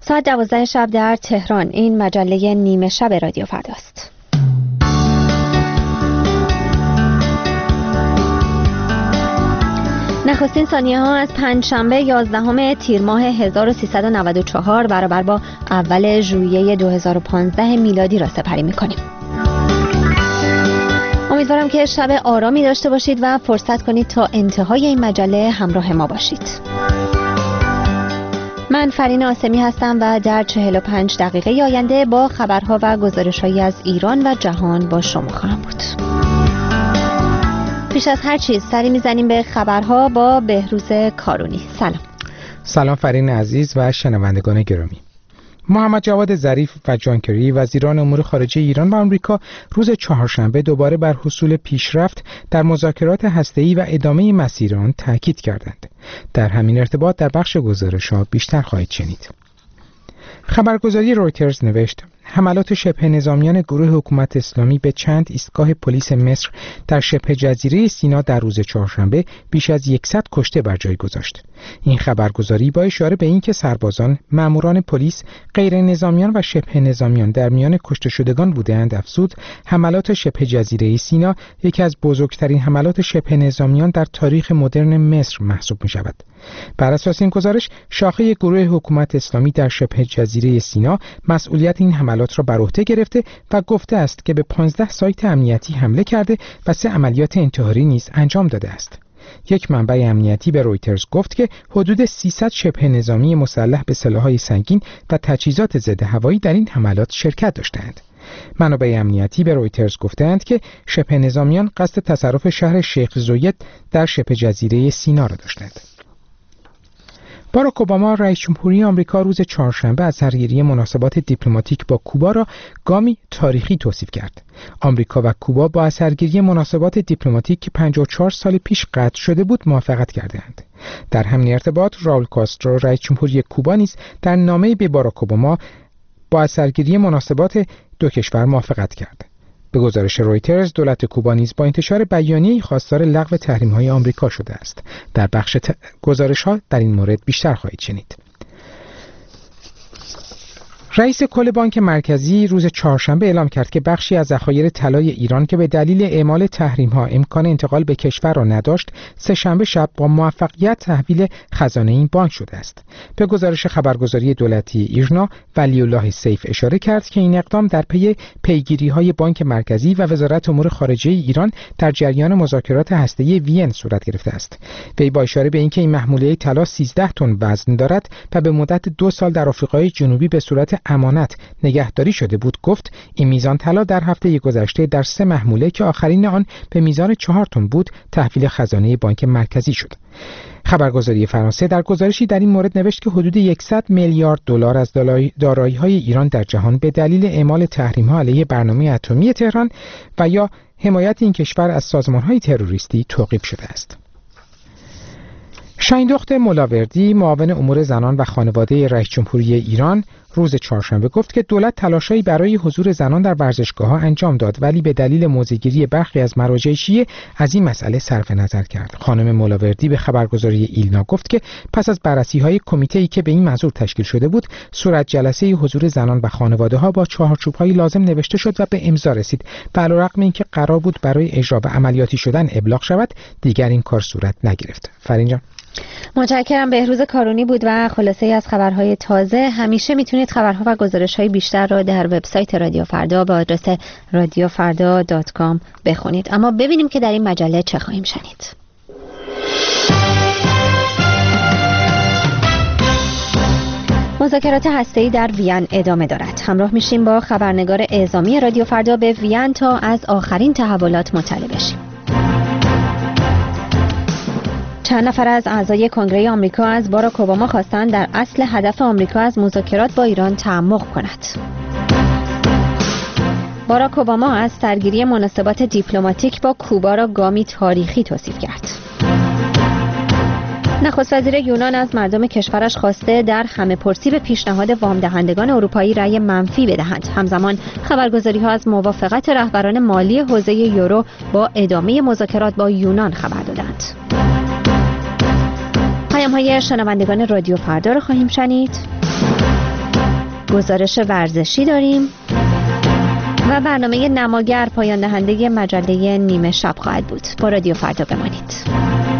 ساعت 12 شب در تهران. این مجله نیمه شب رادیو فرداست. نخستین ثانیه ها از پنجشنبه 11 تیر ماه 1394 برابر با اول ژوئیه 2015 میلادی را سپری می‌کنیم. امیدوارم که شب آرامی داشته باشید و فرصت کنید تا انتهای این مجله همراه ما باشید. من فرین آسمی هستم و در 45 دقیقه آینده با خبرها و گزارش‌هایی از ایران و جهان با شما خواهم بود. پیش از هر چیز سری میزنیم به خبرها با بهروز کارونی. سلام فرین عزیز و شنوندگان گرامی. محمد جواد ظریف و جان کری وزیران امور خارجه ایران و آمریکا روز چهارشنبه دوباره بر حصول پیشرفت در مذاکرات هسته‌ای و ادامه مسیر آن تاکید کردند. در همین ارتباط در بخش گزارش‌ها بیشتر خواهید شنید. خبرگزاری رویترز نوشت حملات شبه نظامیان گروه حکومت اسلامی به چند ایستگاه پلیس مصر در شبه جزیره سینا در روز چهارشنبه بیش از 100 کشته بر جای گذاشت. این خبرگزاری با اشاره به اینکه سربازان، ماموران پلیس، غیر نظامیان و شبه نظامیان در میان کشته شدگان بودند افزود حملات شبه جزیره سینا یکی از بزرگترین حملات شبه نظامیان در تاریخ مدرن مصر محسوب می شود. بر اساس این گزارش شاخه گروه حکومت اسلامی در شبه جزیره سینا مسئولیت این حملات را بر عهده گرفته و گفته است که به 15 سایت امنیتی حمله کرده و 3 عملیات انتحاری نیز انجام داده است. یک منبع امنیتی به رویترز گفت که حدود 300 شبه نظامی مسلح به سلاح‌های سنگین و تجهیزات ضد هوایی در این حملات شرکت داشتند. منابع امنیتی به رویترز گفتند که شبه نظامیان قصد تصرف شهر شیخ زوید در شبه جزیره سینا را داشتند. باراک اوباما رئیس جمهوری آمریکا روز چهارشنبه از سرگیری مناسبات دیپلماتیک با کوبا را گامی تاریخی توصیف کرد. آمریکا و کوبا با سرگیری مناسبات دیپلماتیک که 54 سال پیش قطع شده بود موافقت کردند. در همین ارتباط راول کاسترو رئیس جمهوری کوبا نیز در نامه‌ای به باراک اوباما با سرگیری مناسبات دو کشور موافقت کرد. به گزارش رویترز دولت کوبا نیز با انتشار بیانیه‌ای خواستار لغو تحریم‌های آمریکا شده است. در بخش گزارش‌ها در این مورد بیشتر خواهید شنید. رئیس کل بانک مرکزی روز چهارشنبه اعلام کرد که بخشی از ذخایر طلای ایران که به دلیل اعمال تحریم‌ها امکان انتقال به کشور را نداشت، سه‌شنبه شب با موفقیت تحویل خزانه این بانک شده است. به گزارش خبرگزاری دولتی ایرنا، ولی‌الله سیف اشاره کرد که این اقدام در پی پیگیری‌های بانک مرکزی و وزارت امور خارجه ایران در جریان مذاکرات هسته‌ای وین صورت گرفته است. وی با اشاره به اینکه این محموله طلا 13 تن وزن دارد و به مدت 2 سال در آفریقای جنوبی به صورت امانت نگهداری شده بود، گفت این میزان طلا در هفته گذشته در 3 محموله که آخرین آن به میزان 4 تن بود تحویل خزانه بانک مرکزی شد. خبرگزاری فرانسه در گزارشی در این مورد نوشت که حدود 100 میلیارد دلار از دارایی‌های ایران در جهان به دلیل اعمال تحریم‌ها علیه برنامه اتمی تهران و یا حمایت این کشور از سازمان‌های تروریستی توقیف شده است. شاهین ملاوردی معاون امور زنان و خانواده رئیس جمهوری ایران روز چهارشنبه گفت که دولت تلاشایی برای حضور زنان در ورزشگاه‌ها انجام داد ولی به دلیل موضع‌گیری برخی از مراجع شیعه از این مسئله صرف نظر کرد. خانم ملاوردی به خبرگزاری ایلنا گفت که پس از بررسی‌های کمیته‌ای که به این منظور تشکیل شده بود، صورت جلسه حضور زنان و خانواده‌ها با چهارچوب‌های لازم نوشته شد و به امضا رسید. علیرغم اینکه قرار بود برای اجرا و عملیاتی شدن ابلاغ شود، دیگر این کار صورت نگرفت. فرین جان، متشکرم. بهروز کارونی بود و خلاصه از خبرهای تازه. همیشه میتونید خبرها و گزارش‌های بیشتر را در وبسایت رادیو فردا با آدرس radiofarda.com بخونید. اما ببینیم که در این مجله چه خواهیم شنید. مذاکرات هسته‌ای در وین ادامه دارد. همراه میشیم با خبرنگار اعزامی رادیو فردا به وین تا از آخرین تحولات مطلع بشیم. چند نفر از اعضای کنگره آمریکا از باراک اوباما خواستند در اصل هدف آمریکا از مذاکرات با ایران تعمق کند. باراک اوباما از سرگیری مناسبات دیپلماتیک با کوبا را گامی تاریخی توصیف کرد. نخست وزیر یونان از مردم کشورش خواسته در همه‌پرسی به پیشنهاد وام دهندگان اروپایی رأی منفی بدهند. همزمان خبرگزاری‌ها از موافقت رهبران مالی حوزه یورو با ادامه مذاکرات با یونان خبر دادند. پیام‌های شنوندگان رادیو فردا را خواهیم شنید. گزارش ورزشی داریم و برنامه نماگر پایان دهنده مجله نیمه شب خواهد بود. با رادیو فردا بمانید.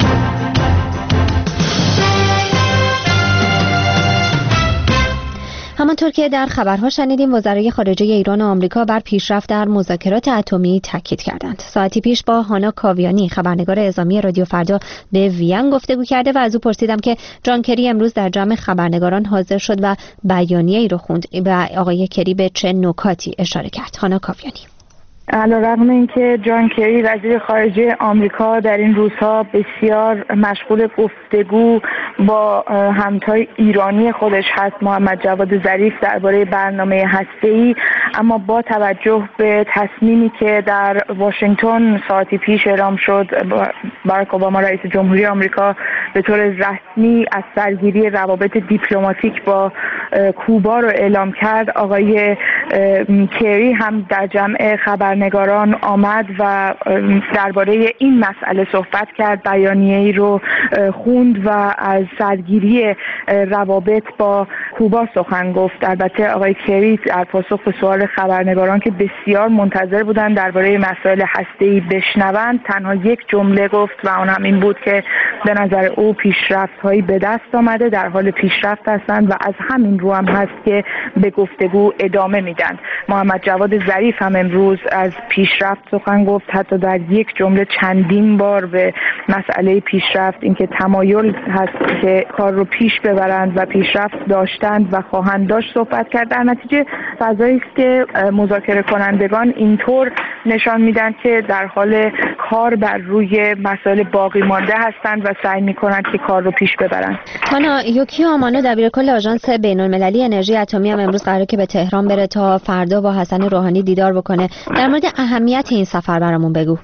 همانطور که در خبرها شنیدیم، وزرای خارجه ایران و آمریکا بر پیشرفت در مذاکرات اتمی تاکید کردند. ساعتی پیش با هانا کاویانی، خبرنگار اعزامی رادیو فردا، به وین گفتگو کرده و از او پرسیدم که جان کری امروز در جمع خبرنگاران حاضر شد و بیانیه‌ای رو خوند و آقای کری به چه نکاتی اشاره کرد. هانا کاویانی: علیرغم اینکه جان کری وزیر خارجه آمریکا در این روزها بسیار مشغول گفتگو با همتای ایرانی خودش هست، محمد جواد ظریف، درباره برنامه هسته‌ای، اما با توجه به تصمیمی که در واشنگتن ساعتی پیش اعلام شد، باراک اوباما رئیس جمهوری آمریکا به طور رسمی از سرگیری روابط دیپلماتیک با کوبا رو اعلام کرد. آقای کری هم در جمع خبرنگاران آمد و درباره این مسئله صحبت کرد، بیانیه‌ای رو خوند و از سرگیری روابط با کوبا سخن گفت. البته آقای کری در پاسخ به سوال خبرنگاران که بسیار منتظر بودند درباره مسائل هسته‌ای بشنوند، تنها یک جمله گفت و اون هم این بود که به نظر او پیشرفت‌هایی به دست آمده، در حال پیشرفت هستند و از همین رو هم هست که به گفتگو ادامه میدن. محمد جواد ظریف هم امروز از پیشرفت سخن گفت، حتی در یک جمله چندین بار به مسئله پیشرفت، اینکه تمایل هست که کار رو پیش ببرند و پیشرفت داشتند و خواهند داشت صحبت کرد. در نتیجه فضایی است که مذاکره کنندگان اینطور نشان میدن که در حال کار بر روی مسائل باقی مانده هستند و سعی میکنند که کار رو پیش ببرند. هانا، یوکیو آمانو دبیرکل آژانس بین‌المللی انرژی اتمی هم امروز قراره که به تهران بره تا فردا با حسن روحانی دیدار بکنه. در مورد اهمیت این سفر برامون بگو.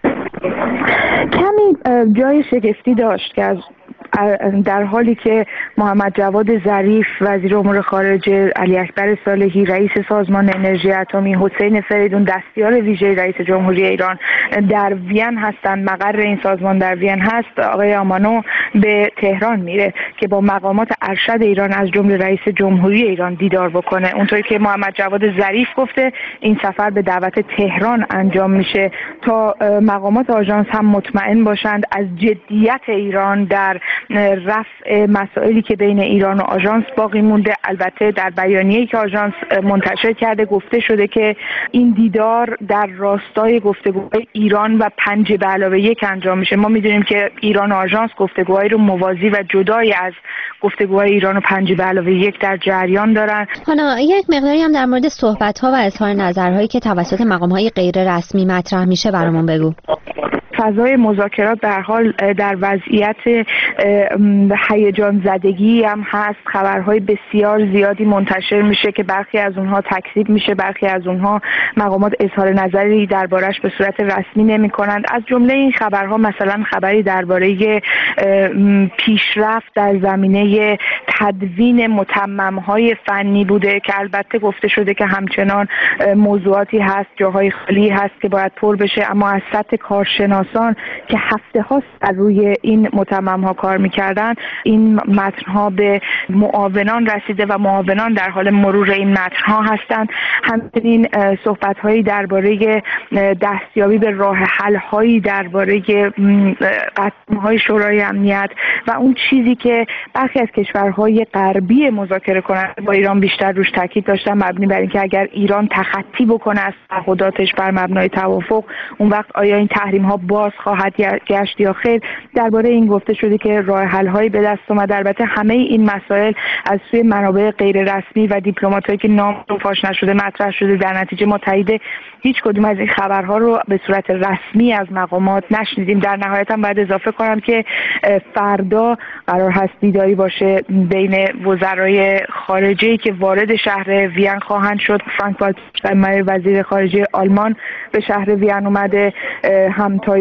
کمی جای شگفتی داشت که در حالی که محمد جواد ظریف وزیر امور خارجه، علی اکبر صالحی رئیس سازمان انرژی اتمی، حسین فریدون دستیار ویژه رئیس جمهوری ایران در وین هستند، مقر این سازمان در وین هست، آقای آمانو به تهران میره که با مقامات ارشد ایران از جمله رئیس جمهوری ایران دیدار بکنه. اونطوری که محمد جواد ظریف گفته، این سفر به دعوت تهران انجام میشه تا مقامات آژانس هم مطمئن باشند از جدیت ایران در رفع مسائلی که بین ایران و آژانس باقی مونده. البته در بیانیه‌ای که آژانس منتشر کرده گفته شده که این دیدار در راستای گفتگوهای ایران و 5+1 انجام میشه. ما میدونیم که ایران و آژانس گفتگوهای رو موازی و جدای از گفتگوهای ایران و 5+1 در جریان دارن. حالا یک مقداری هم در مورد صحبت‌ها و اظهار نظرهایی که توسط مقام‌های غیر رسمی مطرح میشه برامون بگو. فضای مذاکرات در حال در وضعیت هیجان زدگی هم هست. خبرهای بسیار زیادی منتشر میشه که برخی از اونها تکذیب میشه، برخی از اونها مقامات اظهار نظری دربارش به صورت رسمی نمی‌کنند. از جمله این خبرها مثلا خبری درباره پیشرفت در زمینه تدوین متمم‌های فنی بوده که البته گفته شده که همچنان موضوعاتی هست، جاهای خالی هست که باید پر بشه، اما از سطح کارشناسان که هفته هاست در روی این متمم‌ها کار می‌کردن، این متن‌ها به معاونان رسیده و معاونان در حال مرور این متن‌ها هستند. همچنین صحبت‌هایی درباره دستیابی به راه حل‌هایی درباره قطعنامه‌های شورای امنیت و اون چیزی که برخی از کشورهای غربی مذاکره کننده با ایران بیشتر روش تاکید داشتن، مبنی بر اینکه اگر ایران تخطی بکنه از تعهداتش بر مبنای توافق، اون وقت آیا این تحریم‌ها باز خواهد گشت یا خیر. درباره این گفته شده که راه حل‌هایی به دست اومده. البته همه این مسائل از سوی منابع غیر رسمی و دیپلمات‌هایی که نام فاش نشده مطرح شده. در نتیجه ما تایید هیچ کدوم از این خبرها رو به صورت رسمی از مقامات نشنیدیم. در نهایت هم باید اضافه کنم که فردا قرار هست دیداری باشه بین وزرای خارجه‌ای که وارد شهر وین خواهند شد. فرانک والتر وزیر خارجه آلمان به شهر وین اومده، همتای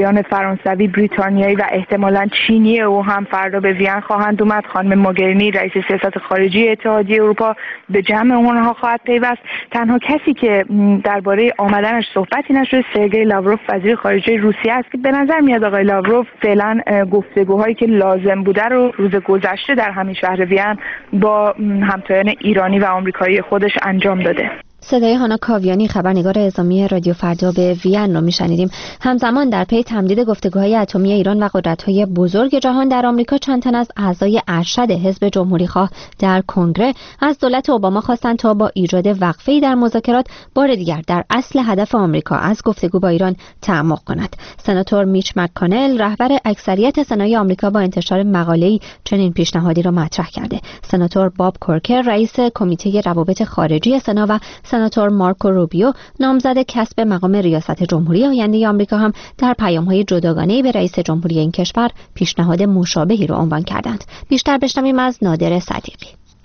آقایان فرانسوی، بریتانیایی و احتمالاً چینی او هم فردا به وین خواهند اومد. خانم موگرینی رئیس سیاست خارجی اتحادیه اروپا به جمع اونها خواهد پیوست. تنها کسی که درباره آمدنش صحبتی نشده سرگئی لاوروف وزیر خارجه روسیه است که به نظر میاد آقای لاوروف فعلا گفتگوهایی که لازم بوده رو روز گذشته در همین شهر وین با همتایان ایرانی و آمریکایی خودش انجام داده. صدای هانا کاویانی خبرنگار اعزامی رادیو فردا به وین رو میشنیدیم. همزمان در پی تمدید گفتگوهای اتمی ایران و قدرت‌های بزرگ جهان در آمریکا چند تن از اعضای ارشد حزب جمهوری‌خواه در کنگره از دولت اوباما خواستند تا با ایجاد وقفه‌ای در مذاکرات بار دیگر در اصل هدف آمریکا از گفتگو با ایران تعمق کند. سناتور میچ مک‌کانل رهبر اکثریت سنای آمریکا با انتشار مقاله‌ای چنین پیشنهادی را مطرح کرده. سناتور باب کورکر رئیس کمیته روابط خارجی سنا و سناتور مارکو روبیو نامزد کسب مقام ریاست جمهوری آینده آمریکا هم در پیام‌های جداگانه‌ای به رئیس جمهوری این کشور پیشنهاد مشابهی را عنوان کردند. بیشتر بشنویم از نادر صدیقی.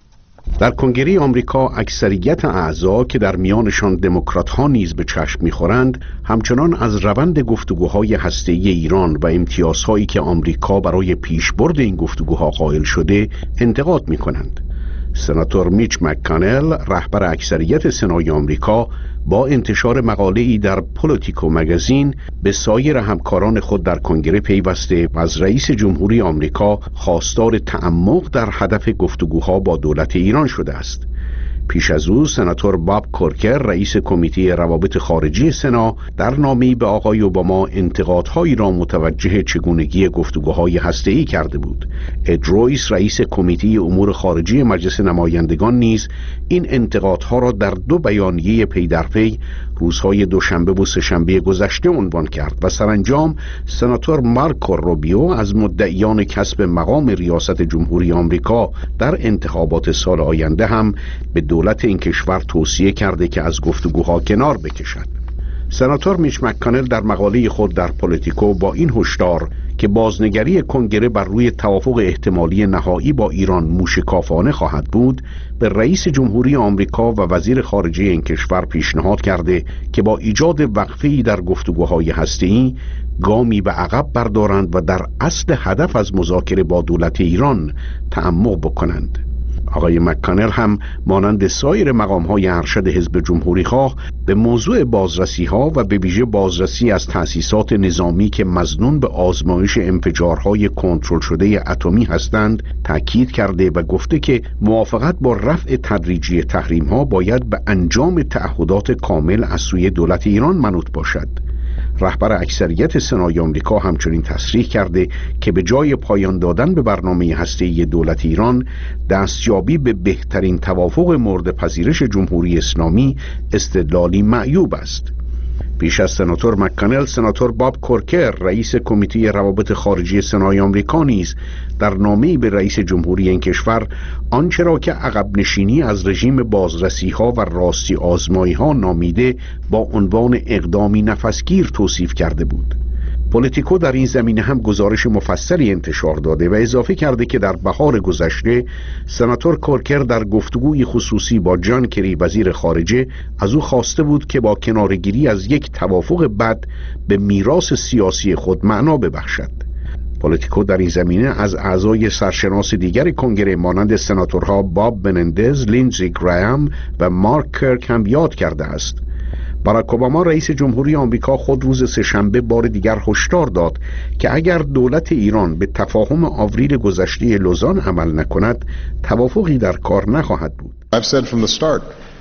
در کنگره آمریکا اکثریت اعضا که در میانشان دموکرات‌ها نیز به چشم می‌خورند، همچنان از روند گفتگوهای هسته‌ای ایران و امتیازهایی که آمریکا برای پیشبرد این گفتگوها قائل شده انتقاد می‌کنند. سناتور میچ مک‌کانل رهبر اکثریت سنای آمریکا با انتشار مقاله‌ای در پولیتیکو مگزین به سایر همکاران خود در کنگره پیوسته و از رئیس جمهوری آمریکا خواستار تعمق در هدف گفتگوها با دولت ایران شده است. پیش از او سناتور باب کورکر رئیس کمیته روابط خارجی سنا در نامه‌ای به آقای اوباما انتقادهایی را متوجه چگونگی گفتگوهای هسته‌ای کرده بود. اد رویس رئیس کمیته امور خارجی مجلس نمایندگان نیز این انتقادها را در دو بیانیه پی در پی روزهای دوشنبه و سه‌شنبه گذشته عنوان کرد و سرانجام سناتور مارکو روبیو از مدعیان کسب مقام ریاست جمهوری آمریکا در انتخابات سال آینده هم به دولت این کشور توصیه کرده که از گفتگوها کنار بکشد. سناتور میچ مک‌کانل در مقاله خود در پولیتیکو با این هشدار که بازنگری کنگره بر روی توافق احتمالی نهایی با ایران موشکافانه خواهد بود، به رئیس جمهوری آمریکا و وزیر خارجه این کشور پیشنهاد کرده که با ایجاد وقفه‌ای در گفتگوهای هسته‌ای گامی به عقب بردارند و در اصل هدف از مذاکره با دولت ایران تعمق بکنند. آقای مک‌کانل هم مانند سایر مقام‌های ارشد حزب جمهوری‌خواه به موضوع بازرسی‌ها و به ویژه بازرسی از تأسیسات نظامی که مظنون به آزمایش انفجارهای کنترل شده اتمی هستند تاکید کرده و گفته که موافقت با رفع تدریجی تحریم‌ها باید به انجام تعهدات کامل از سوی دولت ایران منوط باشد. رهبر اکثریت سنای آمریکا همچنین تصریح کرده که به جای پایان دادن به برنامه هسته‌ای دولت ایران، دستیابی به بهترین توافق مورد پذیرش جمهوری اسلامی استدلالی معیوب است. پیش از سناتور مک‌کانل، سناتور باب کورکر رئیس کمیته روابط خارجی سنای آمریکا نیز در نامه‌ای به رئیس جمهوری این کشور آنچه را که عقب نشینی از رژیم بازرسی‌ها و راستی آزمایی‌ها نامیده با عنوان اقدامی نفسگیر توصیف کرده بود. پولیتیکو در این زمینه هم گزارش مفصلی انتشار داده و اضافه کرده که در بهار گذشته سناتور کورکر در گفتگوی خصوصی با جان کری وزیر خارجه از او خواسته بود که با کنارگیری از یک توافق بد به میراث سیاسی خود معنا ببخشد. پولیتیکو در این زمینه از اعضای سرشناس دیگر کنگره مانند سناتورها باب منندز، لینزی گراهام و مارک کرک هم یاد کرده است. باراک اوباما رئیس جمهوری آمریکا خود روز سه‌شنبه بار دیگر هشدار داد که اگر دولت ایران به تفاهم آوریل گذشته لوزان عمل نکند، توافقی در کار نخواهد بود. I've said from the start,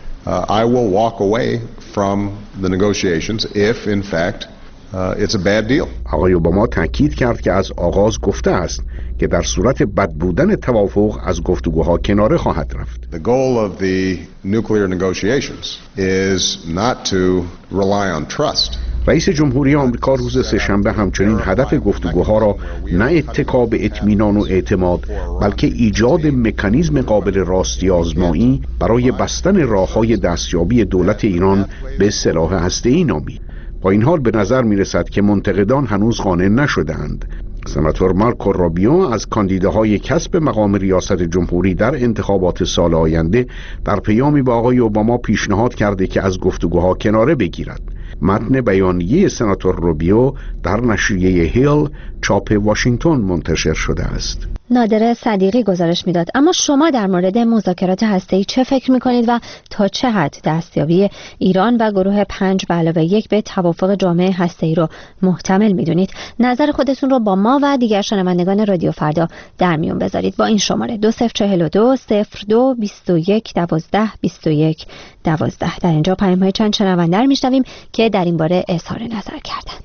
I will walk away from the negotiations if in fact it's a bad deal. آقای اوباما تاکید کرد که از آغاز گفته است که در صورت بد بودن توافق از گفتگوها کناره خواهد رفت. The goal of the nuclear negotiations is not to rely on trust. رئیس جمهوری آمریکا روز سه‌شنبه همچنین هدف گفتگوها را نه اتکا به اطمینان و اعتماد بلکه ایجاد مکانیزم قابل راستی آزمایی برای بستن راه‌های دستیابی دولت ایران به سلاح هسته‌ای نامید. با این حال به نظر می رسد که منتقدان هنوز قانع نشدند. سناتور مارکو روبیو از کاندیداهای کسب مقام ریاست جمهوری در انتخابات سال آینده در پیامی با آقای اوباما پیشنهاد کرده که از گفتگوها کناره بگیرد. متن بیانیه سناتور روبیو در نشریه هیل چاپ واشنگتن منتشر شده است. نادر صدیقی گزارش میداد. اما شما در مورد مذاکرات هسته‌ای چه فکر می‌کنید و تا چه حد دستیابی ایران و گروه 5+1 به توافق جامعه هسته‌ای رو محتمل می‌دونید؟ نظر خودتون رو با ما و دیگر شنوندگان رادیو فردا در میون بذارید با این شماره 2042 02 21 12 21 12. در اینجا پیام‌های چند شنونده رو می‌شنویم که در این باره اظهار نظر کردن.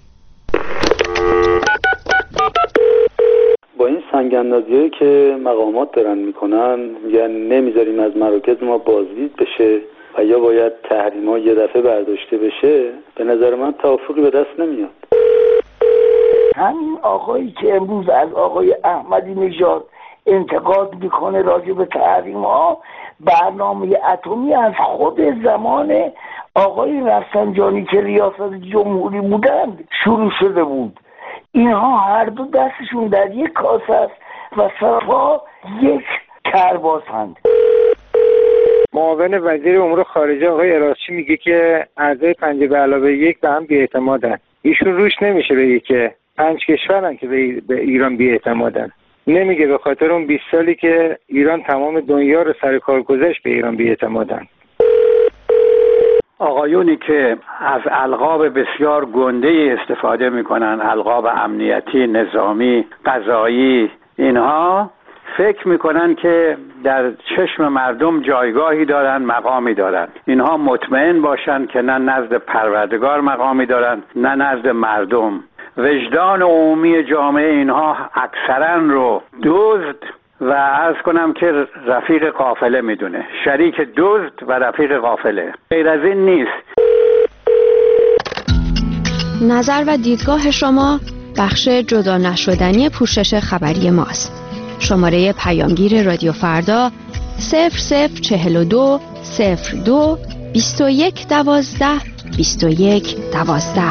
با این سنگ‌اندازی‌هایی که مقامات دارن میکنن، میگن نمیذاریم از مراکز ما بازدید بشه و یا باید تحریم‌ها یه دفعه برداشته بشه، به نظر من توافقی به دست نمیاد. همین آقایی که امروز از آقای احمدی نژاد انتقاد میکنه راجع به تحریم‌ها، برنامه اتمی از خود زمان آقای رفسنجانی که ریاست جمهوری بودند شروع شده بود. اینها هر دو دستشون در یک کاسه است و صرفا یک کرباسند. معاون وزیر امور خارجه آقای اراسچی میگه که اعضای 5+1 به هم بی‌اعتمادن. ایشون روش نمیشه بگه که 5 کشورن که به ایران بی‌اعتمادن. نمیگه به خاطر اون 20 سالی که ایران تمام دنیا رو سر کار گذاشت به ایران بی‌اعتمادن. آقایونی که از القاب بسیار گنده‌ای استفاده میکنن، القاب امنیتی، نظامی، قضایی، اینها فکر میکنن که در چشم مردم جایگاهی دارن، مقامی دارن. اینها مطمئن باشن که نه نزد پروردگار مقامی دارن، نه نزد مردم. وجدان عمومی جامعه اینها اکثرا رو دزد و عرض کنم که رفیق قافله میدونه، شریک دزد و رفیق قافله. غیر از این نیست. نظر و دیدگاه شما بخش جدا نشدنی پوشش خبری ماست. شماره پیامگیر رادیو فردا 0042 02 21 12 21 12.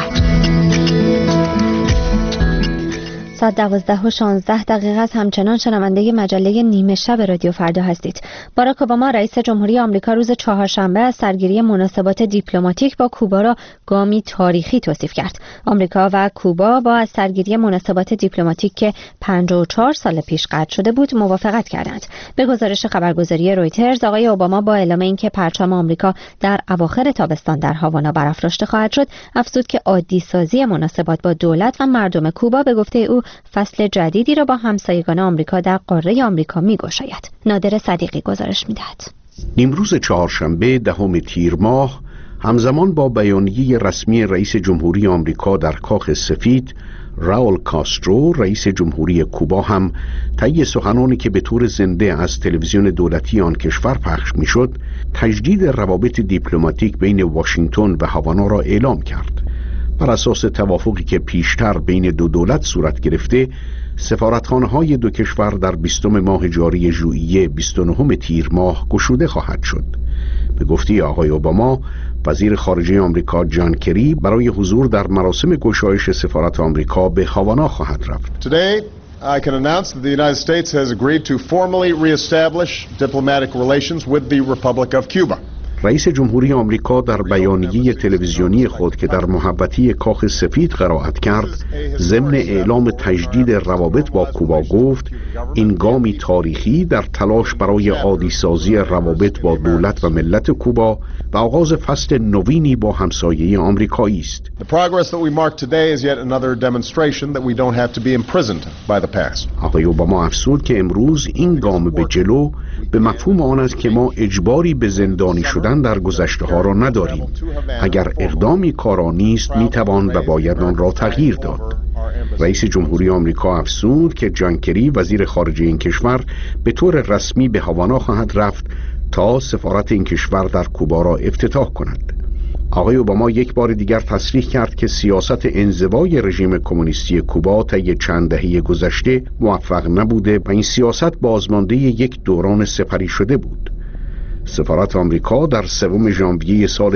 12:16 است. همچنان شنونده مجله نیمه شب رادیو فردا هستید. باراک اوباما رئیس جمهوری آمریکا روز چهارشنبه از سرگیری مناسبات دیپلماتیک با کوبا را گامی تاریخی توصیف کرد. آمریکا و کوبا با از سرگیری مناسبات دیپلماتیک که 54 سال پیش قطع شده بود موافقت کردند. به گزارش خبرگزاری رویترز، آقای اوباما با اعلام اینکه پرچم آمریکا در اواخر تابستان در هاوانا برافراشته خواهد شد، افزود که عادی سازی مناسبات با دولت و مردم کوبا به گفته او فصل جدیدی را با همسایگان آمریکا در قاره آمریکا می‌گشاید. نادر صدیقی گزارش می‌دهد. امروز چهارشنبه 10 تیر ماه همزمان با بیانیه رسمی رئیس جمهوری آمریکا در کاخ سفید، راول کاسترو رئیس جمهوری کوبا هم طی سخنانی که به طور زنده از تلویزیون دولتی آن کشور پخش می‌شد، تجدید روابط دیپلماتیک بین واشنگتن و هاوانا را اعلام کرد. بر اساس توافقی که پیشتر بین دو دولت صورت گرفته، سفارتخانه‌های دو کشور در 20 ماه جاری ژوئیه 29 تیر ماه گشوده خواهد شد. به گفته آقای اوباما، وزیر خارجه آمریکا جان کری برای حضور در مراسم گشایش سفارت آمریکا به هاوانا خواهد رفت. Today, I can announce that the United States has agreed to formally reestablish diplomatic relations with the Republic of Cuba. رئیس جمهوری آمریکا در بیانیه تلویزیونی خود که در محوطه کاخ سفید قرائت کرد، ضمن اعلام تجدید روابط با کوبا گفت این گامی تاریخی در تلاش برای عادی سازی روابط با دولت و ملت کوبا و آغاز فصل نوینی با همسایه آمریکایی است. The progress that we mark today is yet another demonstration that we don't have to be imprisoned by the past. آقای اوباما افزود که امروز این گام به جلو به مفهوم آن است که ما اجباری به زندانی شدن در گذشته ها را نداریم. اگر اقدامی کارآمد است میتوان و باید آن را تغییر داد. رئیس جمهوری آمریکا افزود که جان کری وزیر خارجه این کشور به طور رسمی به هاوانا خواهد رفت تا سفارت این کشور در کوبا را افتتاح کند. آقای اوباما یک بار دیگر تصریح کرد که سیاست انزوای رژیم کمونیستی کوبا طی چند دهه گذشته موفق نبوده و این سیاست بازمانده یک دوران سپری شده بود. سفارت آمریکا در 3 ژانویه سال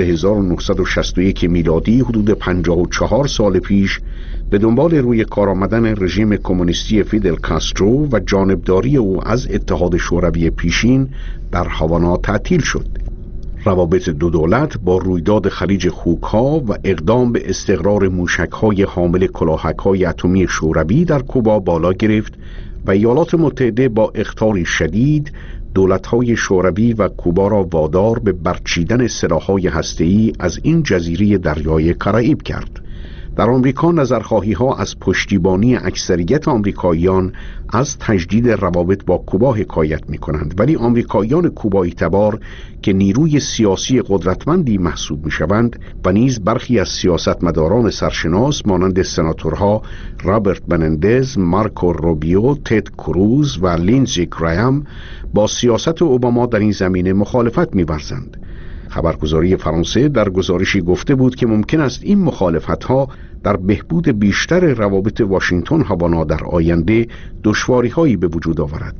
1961 میلادی حدود 54 سال پیش به دنبال روی کار آمدن رژیم کمونیستی فیدل کاسترو و جانبداری او از اتحاد شوروی پیشین در هاوانا تعطیل شد. روابط دو دولت با رویداد خلیج خوک‌ها و اقدام به استقرار موشک‌های حامل کلاهک‌های اتمی شوروی در کوبا بالا گرفت و ایالات متحده با اخطاری شدید دولت‌های شوروی و کوبا را وادار به برچیدن سلاح‌های هسته‌ای از این جزیره دریای کارائیب کرد. در آمریکا نظرخواهی‌ها از پشتیبانی اکثریت آمریکاییان از تجدید روابط با کوبا حکایت می‌کنند، ولی آمریکاییان کوبایی تبار که نیروی سیاسی قدرتمندی محسوب می‌شوند و نیز برخی از سیاستمداران سرشناس مانند سناتورها رابرت منندز، مارکو روبیو، تد کروز و لینزی گراهام با سیاست اوباما در این زمینه مخالفت می‌ورزند. خبرگزاری فرانسه در گزارشی گفته بود که ممکن است این مخالفت‌ها در بهبود بیشتر روابط واشنگتن هاوانا در آینده دشواری‌هایی به وجود آورد.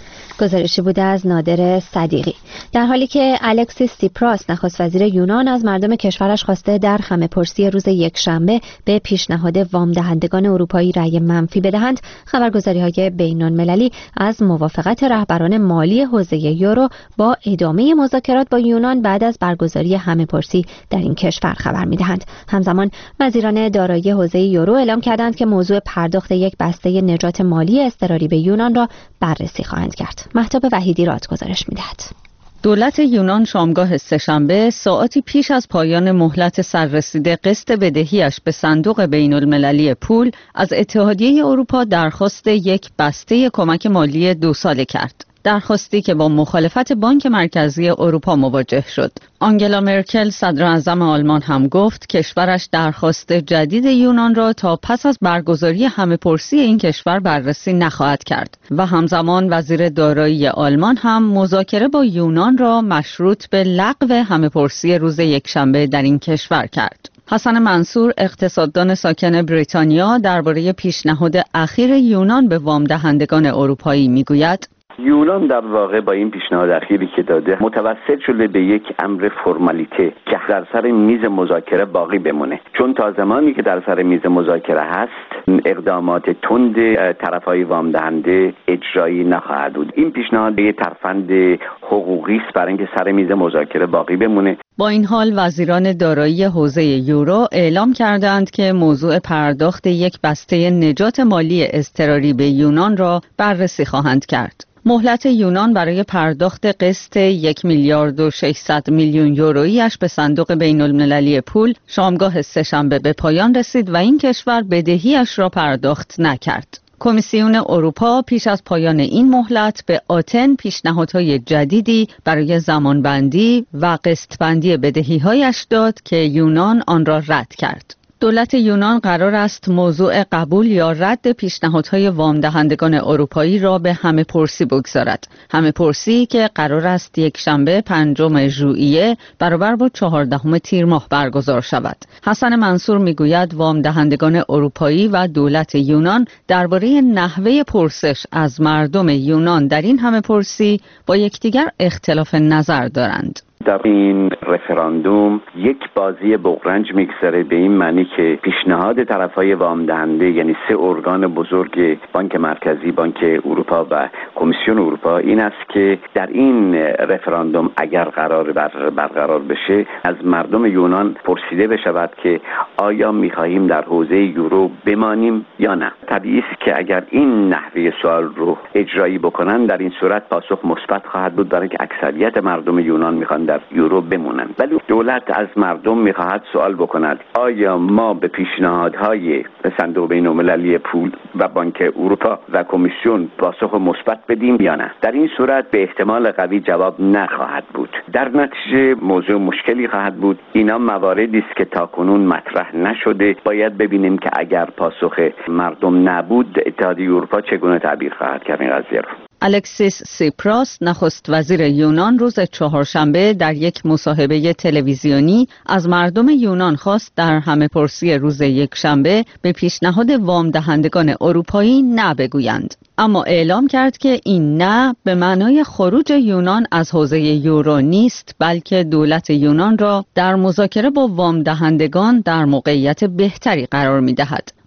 گزارشی بوده از نادر صدیقی. در حالی که الکسیس سیپراس نخست وزیر یونان از مردم کشورش خواسته در همه‌پرسی روز یکشنبه به پیشنهاد وام دهندگان اروپایی رأی منفی بدهند، خبرگزاری‌های بین‌المللی از موافقت رهبران مالی حوزه یورو با ادامه مذاکرات با یونان بعد از برگزاری همه‌پرسی در این کشور خبر می‌دهند. همزمان وزیران دارایی حوزه یورو اعلام کردند که موضوع پرداخت یک بسته نجات مالی اضطراری به یونان را بررسی خواهند کرد. مهتاب وحیدی رات گزارش می‌دهد. دولت یونان شامگاه سه‌شنبه ساعتی پیش از پایان مهلت سررسیده قسط بدهیش به صندوق بین‌المللی پول از اتحادیه اروپا درخواست یک بسته کمک مالی 2 ساله کرد. درخواستی که با مخالفت بانک مرکزی اروپا مواجه شد. آنگلا مرکل صدر اعظم آلمان هم گفت کشورش درخواست جدید یونان را تا پس از برگزاری همه‌پرسی این کشور بررسی نخواهد کرد و همزمان وزیر دارایی آلمان هم مذاکره با یونان را مشروط به لغو همه‌پرسی روز یکشنبه در این کشور کرد. حسن منصور اقتصاددان ساکن بریتانیا درباره پیشنهاد اخیر یونان به وام دهندگان اروپایی میگوید یونان در واقع با این پیشنهاد اخیری که داده متوسل شده به یک امر فرمالیته که در سر میز مذاکره باقی بمونه، چون تا زمانی که در سر میز مذاکره هست اقدامات تند طرفای وام دهنده اجرایی نخواهد بود. این پیشنهاد یک ترفند حقوقی است برای اینکه سر میز مذاکره باقی بمونه. با این حال وزیران دارایی حوزه یورو اعلام کردند که موضوع پرداخت یک بسته نجات مالی اضطراری به یونان را بررسی خواهند کرد. مهلت یونان برای پرداخت قسط 1 میلیارد و 600 میلیون یورویی‌اش به صندوق بین‌المللی پول شامگاه سه‌شنبه به پایان رسید و این کشور بدهی‌اش را پرداخت نکرد. کمیسیون اروپا پیش از پایان این مهلت به آتن پیشنهادهای جدیدی برای زمانبندی و قسطبندی بدهی‌هایش داد که یونان آن را رد کرد. دولت یونان قرار است موضوع قبول یا رد پیشنهادهای وام دهندگان اروپایی را به همه‌پرسی بگذارد. همه‌پرسی که قرار است یکشنبه 5 ژوئیه برابر با 14 تیر ماه برگزار شود. حسن منصور میگوید وام دهندگان اروپایی و دولت یونان درباره نحوه پرسش از مردم یونان در این همه‌پرسی با یکدیگر اختلاف نظر دارند. در این رفراندوم یک بازی بغرنج میگذره به این معنی که پیشنهاد طرفای وام دهنده یعنی 3 ارگان بزرگ بانک مرکزی، بانک اروپا و کمیسیون اروپا این است که در این رفراندوم اگر قرار برقرار بشه از مردم یونان پرسیده بشود که آیا می‌خواهیم در حوزه یورو بمانیم یا نه. طبیعی است که اگر این نحوه سوال رو اجرایی بکنن در این صورت پاسخ مثبت خواهد بود، برای که اکثریت مردم یونان می‌خوان در یورو بمونن. ولی دولت از مردم می‌خواهد سوال بکند آیا ما به پیشنهادهای صندوق بین‌المللی پول و بانک اروپا و کمیسیون پاسخ مثبت بدیم یا نه. در این صورت به احتمال قوی جواب نخواهد بود. در نتیجه موضوع مشکلی خواهد بود. اینا مواردی است که تاکنون مطرح نشده. باید ببینیم که اگر پاسخ مردم نبود اتحادیه اروپا چگونه تعبیر خواهد کرد این قضیه رو. الکسیس سیپراس نخست وزیر یونان روز چهارشنبه در یک مصاحبه تلویزیونی از مردم یونان خواست در همه‌پرسی روز یکشنبه به پیشنهاد وام دهندگان اروپایی نه بگویند، اما اعلام کرد که این نه به معنای خروج یونان از حوزه یورو نیست، بلکه دولت یونان را در مذاکره با وام دهندگان در موقعیت بهتری قرار می‌دهد.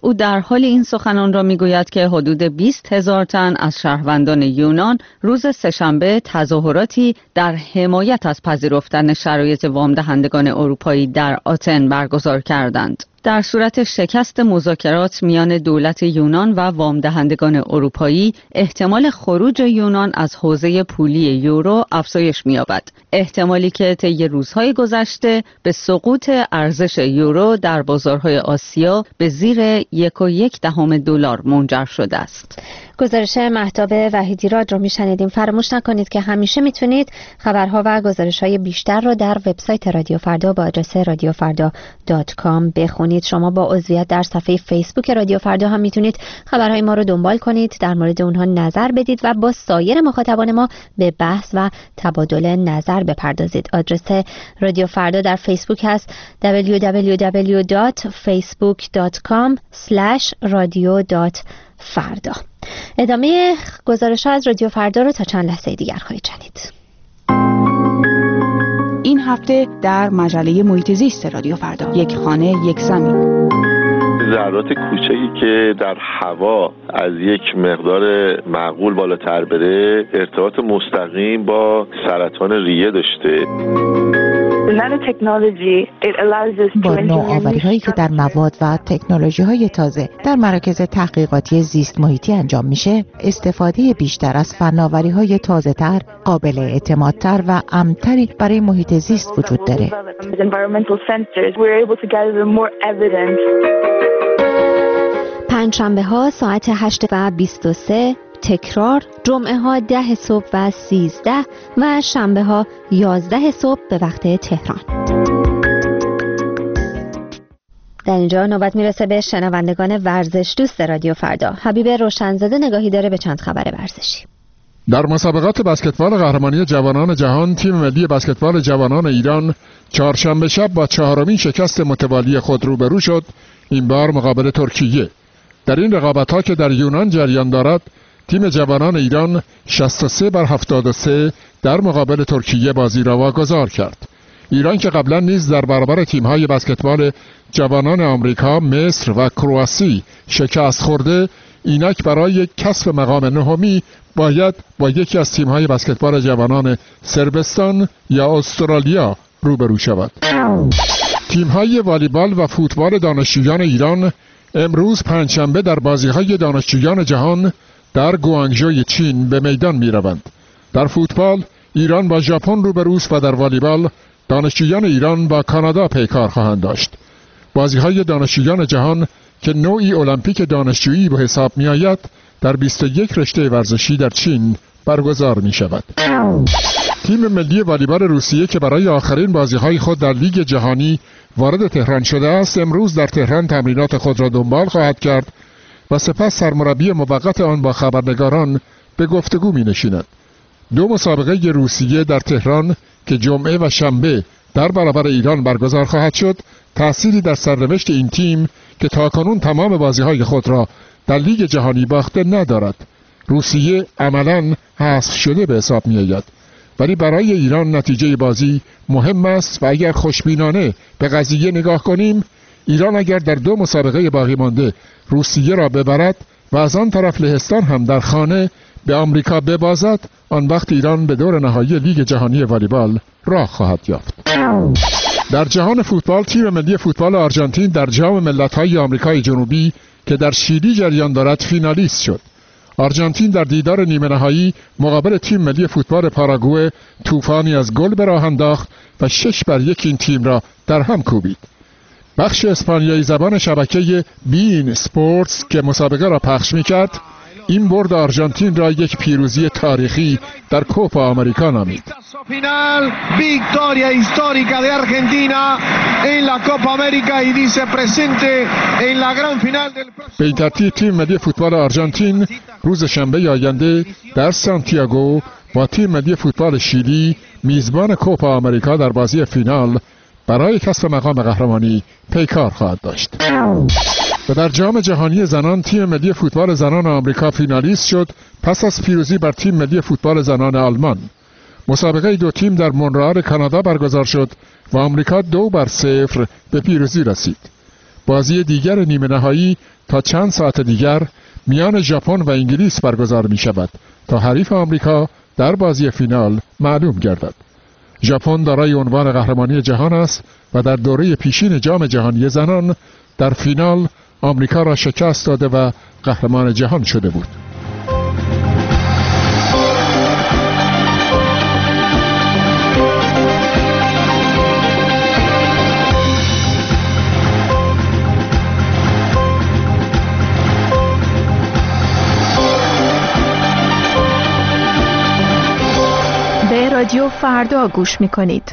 او در حال این سخنان را میگوید که حدود 20,000 تن از شهروندان یونان روز سه‌شنبه تظاهراتی در حمایت از پذیرفتن شرایط وام دهندگان اروپایی در آتن برگزار کردند. در صورت شکست مذاکرات میان دولت یونان و وام دهندگان اروپایی، احتمال خروج یونان از حوزه پولی یورو افزایش می‌یابد. احتمالی که طی روزهای گذشته به سقوط ارزش یورو در بازارهای آسیا به زیر 1.1 دلار منجر شده است. گزارش مهتاب وحیدیراد رو میشنیدیم. فراموش نکنید که همیشه میتونید خبرها و گزارش‌های بیشتر رو در وبسایت رادیو فردا با آدرس radiofarda.com بخونید. شما با عضویت در صفحه فیسبوک رادیو فردا هم میتونید خبرهای ما رو دنبال کنید، در مورد اونها نظر بدید و با سایر مخاطبان ما به بحث و تبادل نظر بپردازید. آدرس رادیو فردا در فیسبوک هست www.facebook.com/radio.farda. ادامه گزارش‌ها از رادیو فردا رو تا چند لحظه دیگر خواهید شنید. این هفته در مجله محیط زیست رادیو فردا، یک خانه یک زمین. ذرات کوچکی که در هوا از یک مقدار معقول بالاتر بره ارتباط مستقیم با سرطان ریه داشته. با نوآوری‌هایی که در مواد و تکنولوژی‌های تازه در مراکز تحقیقاتی زیست محیطی انجام میشه، استفاده بیشتر از فناوری‌های تازه‌تر، قابل اعتمادتر و امن‌تری برای محیط زیست وجود داره. پنجشنبه ها ساعت 8:23، تکرار جمعه ها 10 صبح و 13 و شنبه ها 11 صبح به وقت تهران. در اینجا نوبت میرسه به شنوندگان ورزش دوست رادیو فردا. حبیب روشنزاده نگاهی داره به چند خبر ورزشی. در مسابقات بسکتبال قهرمانی جوانان جهان، تیم ملی بسکتبال جوانان ایران چهارشنبه شب با 4مین شکست متوالی خود روبرو شد، این بار مقابل ترکیه. در این رقابت‌ها که در یونان جریان دارد، تیم جوانان ایران 63-73 در مقابل ترکیه بازی را واگذار کرد. ایران که قبلا نیز در برابر تیم‌های بسکتبال جوانان آمریکا، مصر و کرواسی شکست خورده، اینک برای کسب مقام نهمی باید با یکی از تیم‌های بسکتبال جوانان صربستان یا استرالیا روبرو شود. تیم‌های والیبال و فوتبال دانشجویان ایران امروز پنجشنبه در بازی‌های دانشجویان جهان در گوانگژوی چین به میدان می‌روند. در فوتبال ایران با ژاپن روبروست و در والیبال دانشجویان ایران با کانادا پیکار خواهند داشت. بازی‌های دانشجویان جهان که نوعی المپیک دانشجویی به حساب می‌آید، در 21 رشته ورزشی در چین برگزار می‌شود. تیم ملی والیبال روسیه که برای آخرین بازی‌های خود در لیگ جهانی وارد تهران شده است، امروز در تهران تمرینات خود را دنبال خواهد کرد و سپس سرمربی موقت آن با خبرنگاران به گفتگو می‌نشیند. دو مسابقه روسیه در تهران که جمعه و شنبه در برابر ایران برگزار خواهد شد، تأثیری در سرنوشت این تیم که تاکنون تمام بازی‌های خود را در لیگ جهانی باخته ندارد. روسیه عملاً حذف شده به حساب می‌آید، ولی برای ایران نتیجه بازی مهم است و اگر خوشبینانه به قضیه نگاه کنیم، ایران اگر در دو مسابقه باقی مانده روسیه را ببرد و از آن طرف لهستان هم در خانه به آمریکا ببازد، آن وقت ایران به دور نهایی لیگ جهانی والیبال راه خواهد یافت. در جهان فوتبال، تیم ملی فوتبال آرژانتین در جام ملت‌های آمریکای جنوبی که در شیلی جریان دارد فینالیست شد. آرژانتین در دیدار نیمه نهایی مقابل تیم ملی فوتبال پاراگوئه طوفانی از گل به راه انداخت و 6-1 این تیم را در هم کوبید. بخش اسپانیایی زبان شبکه بین اسپورتس که مسابقه را پخش می‌کرد، این برد آرژانتین را یک پیروزی تاریخی در کوپا آمریکا نامید. Final, victoria histórica de Argentina en la Copa América y dice presente en la gran final del próximo. به این ترتیب تیم ملی فوتبال آرژانتین روز شنبه آینده در سانتیاگو با تیم ملی فوتبال شیلی میزبان کوپا آمریکا در بازی فینال برای کسب مقام قهرمانی پیکار خواهد داشت. و در جام جهانی زنان، تیم ملی فوتبال زنان آمریکا فینالیست شد پس از پیروزی بر تیم ملی فوتبال زنان آلمان. مسابقه دو تیم در مونرئال کانادا برگزار شد و آمریکا 2-0 به پیروزی رسید. بازی دیگر نیمه نهایی تا چند ساعت دیگر میان ژاپن و انگلیس برگزار می شود تا حریف آمریکا در بازی فینال معلوم گردد. ژاپن دارای عنوان قهرمانی جهان است و در دوره پیشین جام جهانی زنان در فینال آمریکا را شکست داده و قهرمان جهان شده بود. رادیو فردا گوش میکنید.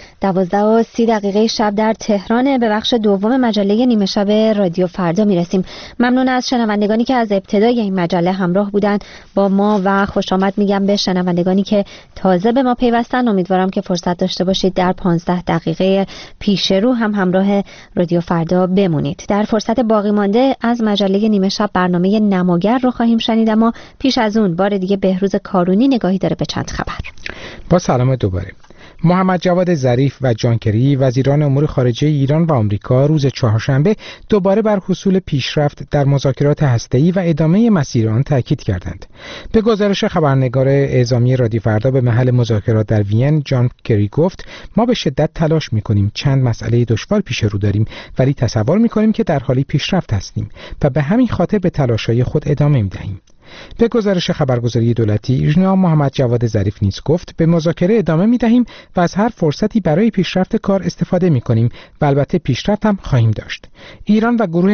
12:30 شب در تهران. به بخش دوم مجله نیمه شب رادیو فردا میرسیم. ممنون از شنوندگانی که از ابتدای این مجله همراه بودند با ما و خوش آمد میگم به شنوندگانی که تازه به ما پیوستن. امیدوارم که فرصت داشته باشید در 15 دقیقه پیش رو هم همراه رادیو فردا بمونید. در فرصت باقی مانده از مجله نیمه شب برنامه نماگر رو خواهیم شنید، اما پیش از اون بار دیگه بهروز کارونی نگاهی داره به چند خبر. با سلام دوباره. محمد جواد ظریف و جان کری وزیران امور خارجه ایران و آمریکا روز چهارشنبه دوباره بر حصول پیشرفت در مذاکرات هسته‌ای و ادامه مسیر آن تاکید کردند. به گزارش خبرنگار اعزامی رادیو فردا به محل مذاکرات در وین، جان کری گفت: ما به شدت تلاش می‌کنیم، چند مسئله دشوار پیش رو داریم، ولی تصور می‌کنیم که در حالی پیشرفت هستیم و به همین خاطر به تلاش‌های خود ادامه می‌دهیم. به گزارش خبرگزاری دولتی، جناب محمد جواد ظریف نیز گفت: به مذاکره ادامه می‌دهیم و از هر فرصتی برای پیشرفت کار استفاده می‌کنیم و البته پیشرفت هم خواهیم داشت. ایران و گروه